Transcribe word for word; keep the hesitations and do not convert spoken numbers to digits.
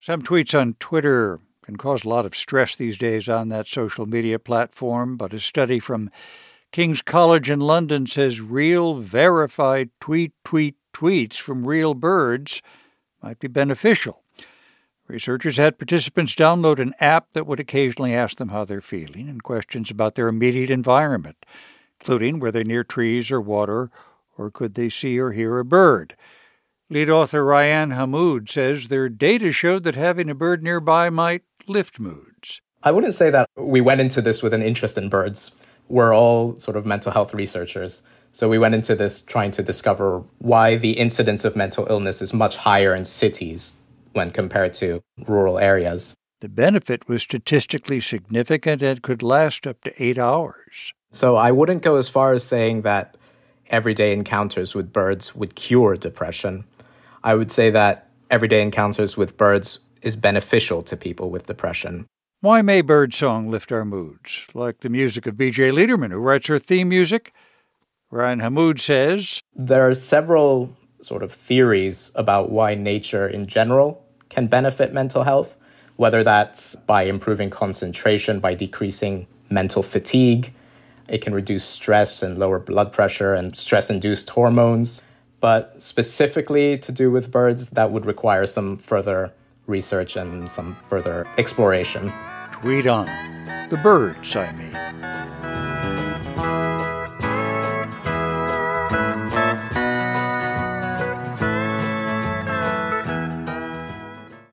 Some tweets on Twitter can cause a lot of stress these days on that social media platform, but a study from King's College in London says real, verified tweet, tweet, tweets from real birds might be beneficial. Researchers had participants download an app that would occasionally ask them how they're feeling and questions about their immediate environment, including were they near trees or water, or could they see or hear a bird. Lead author Ryan Hamoud says their data showed that having a bird nearby might lift moods. I wouldn't say that we went into this with an interest in birds. We're all sort of mental health researchers. So we went into this trying to discover why the incidence of mental illness is much higher in cities when compared to rural areas. The benefit was statistically significant and could last up to eight hours. So I wouldn't go as far as saying that everyday encounters with birds would cure depression. I would say that everyday encounters with birds is beneficial to people with depression. Why may birdsong lift our moods? Like the music of B J Liederman, who writes our theme music? Ryan Hamoud says, there are several sort of theories about why nature in general can benefit mental health, whether that's by improving concentration, by decreasing mental fatigue. It can reduce stress and lower blood pressure and stress-induced hormones. But specifically to do with birds, that would require some further research and some further exploration. Tweet on. The birds, I mean.